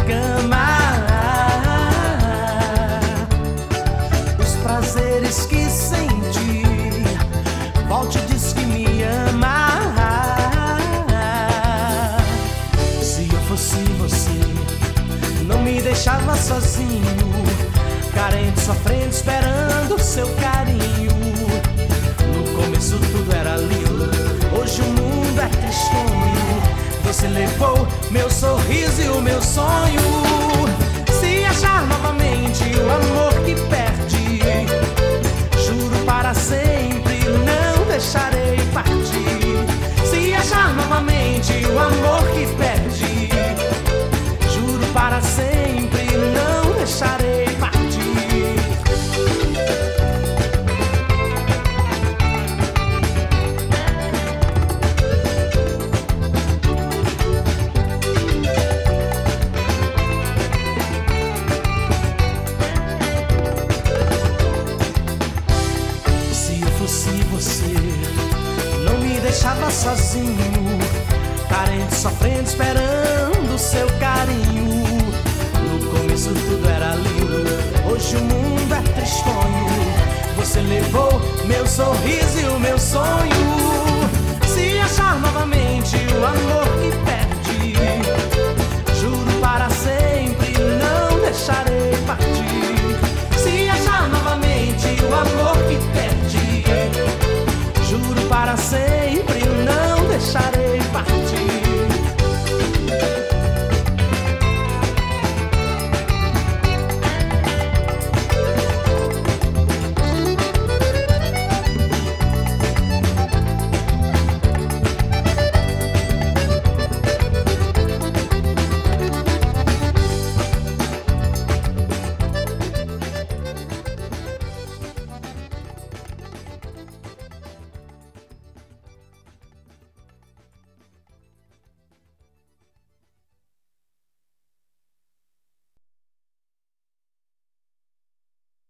cama. Os prazeres que senti, volte e diz que me ama. Se eu fosse você, não me deixava sozinho, carente, sofrendo, esperando seu carinho. No começo tudo era lindo, hoje o mundo é tristonho. Você levou meu sorriso e o meu sonho. Se achar novamente o amor que perdi, juro para sempre não deixarei partir. Se achar novamente o amor que perdi, juro para sempre não deixarei partir. Se você não me deixava sozinho, carente, sofrendo, esperando seu carinho. No começo tudo era lindo, hoje o mundo é tristonho. Você levou meu sorriso e o meu sonho. Se achar novamente o amor que perde,